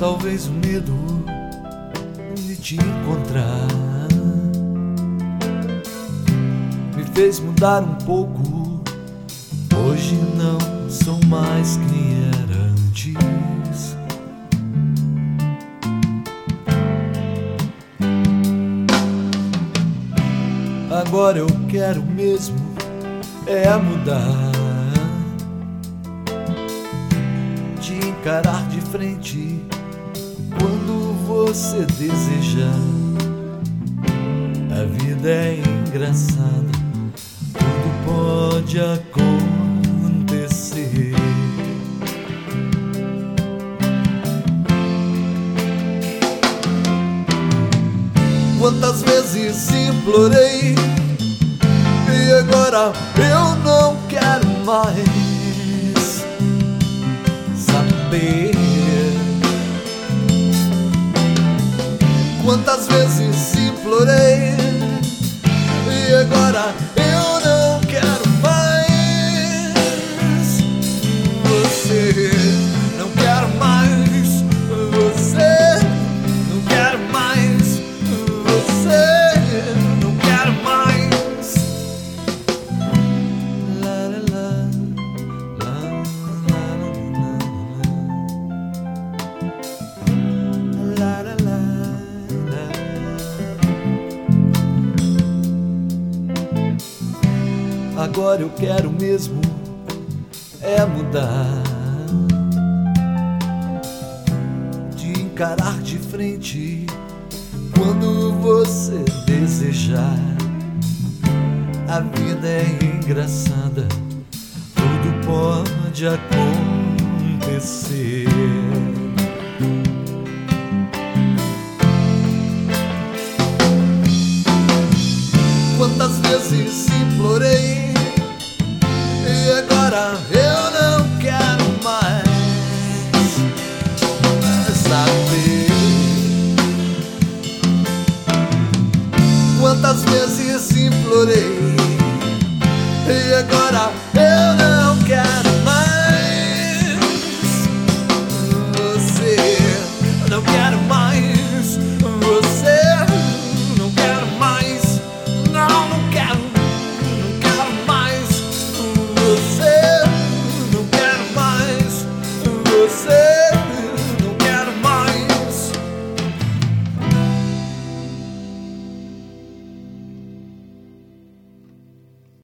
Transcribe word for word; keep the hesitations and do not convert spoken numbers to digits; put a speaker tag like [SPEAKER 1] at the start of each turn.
[SPEAKER 1] Talvez o medo de te encontrar me fez mudar um pouco. Hoje não sou mais quem era antes. Agora eu quero mesmo é mudar, te encarar de frente quando você desejar. A vida é engraçada, tudo pode acontecer. Quantas vezes implorei e agora eu não quero mais saber. Quantas vezes implorei e agora eu não quero mais você. Não quero mais você. Não quero mais você. Não quero mais. La, la, la, la, la, la, la, la, la. Agora eu quero mesmo é mudar, te encarar de frente quando você desejar. A vida é engraçada, tudo pode acontecer.